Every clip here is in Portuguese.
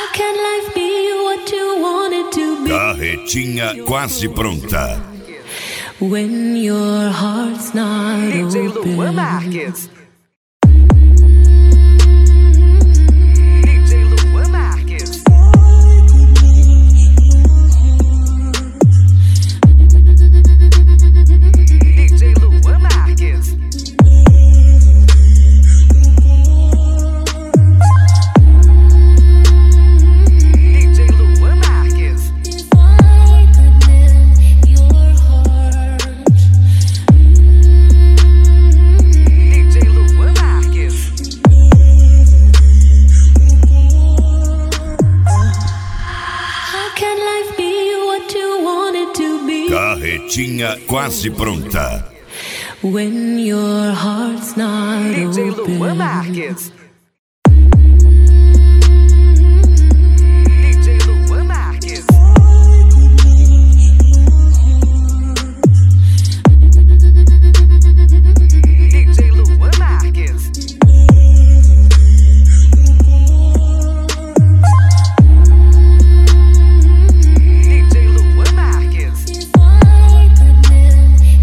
can life be what you want it to be? Carretinha quase pronta. When your heart's not DJ open. Luan Marques. Carretinha quase pronta. When your heart's not DJ open. Luan Marques.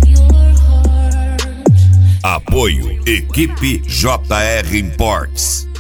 Apoio Equipe JR Imports.